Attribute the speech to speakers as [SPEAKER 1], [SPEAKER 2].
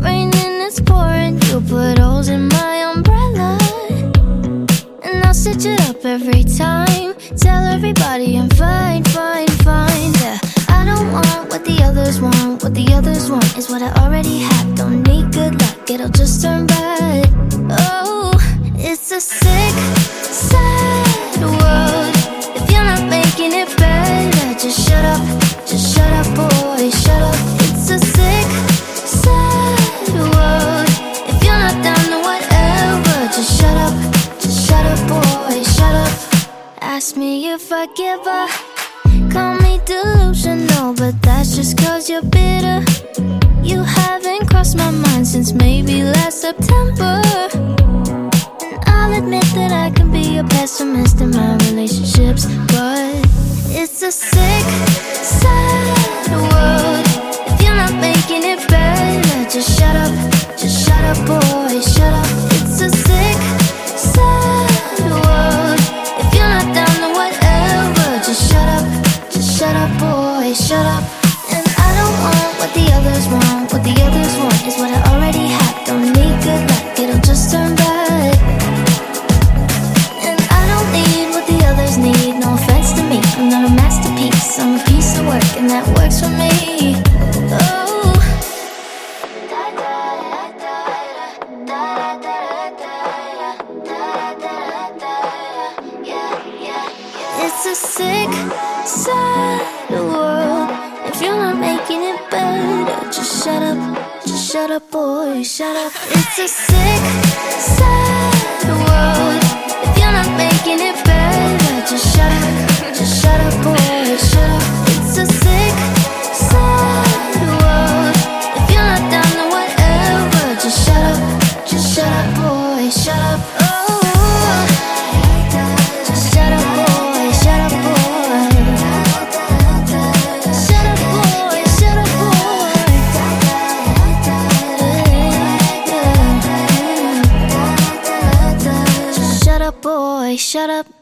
[SPEAKER 1] raining, it's pouring. You put holes in my umbrella, and I'll stitch it up every time. Tell everybody I'm fine, fine, fine. Yeah, I don't want what the others want. What the others want is what I already have. Don't need good luck, it'll just turn bad. Oh, it's a sick, sad world. If you're not making it better, just shut up, boy, shut up. It's a sick, sad world. If you're not down to whatever, just shut up, boy, shut up. Ask me if I give up. Call me delusional, but that's just cause you're bitter. You haven't crossed my mind since maybe last September. And I'll admit that I can be a pessimist in my relationships, but it's a sick, sad world. If you're not making it better, just shut up, boy, shut up. It's a sick, sad world. If you're not down to whatever, just shut up, boy, shut up. And I don't want what the others want. What the others want is what I already have. Don't need good luck, it'll just turn bad. And I don't need what the others need. No offense to me, I'm not a masterpiece. I'm a piece of work, and that works for me. Oh, it's a sick, sad world. If you're not making it better, just shut up, boy, shut up. It's a sick, sad world. If you're not making it better, just shut up, boy, shut up. It's a sick, sad world. If you're not down to whatever, just shut up, boy, shut up. Oh, just shut up, boy, shut up, boy. Shut up, boy, shut up, boy. Just shut up, boy, shut up.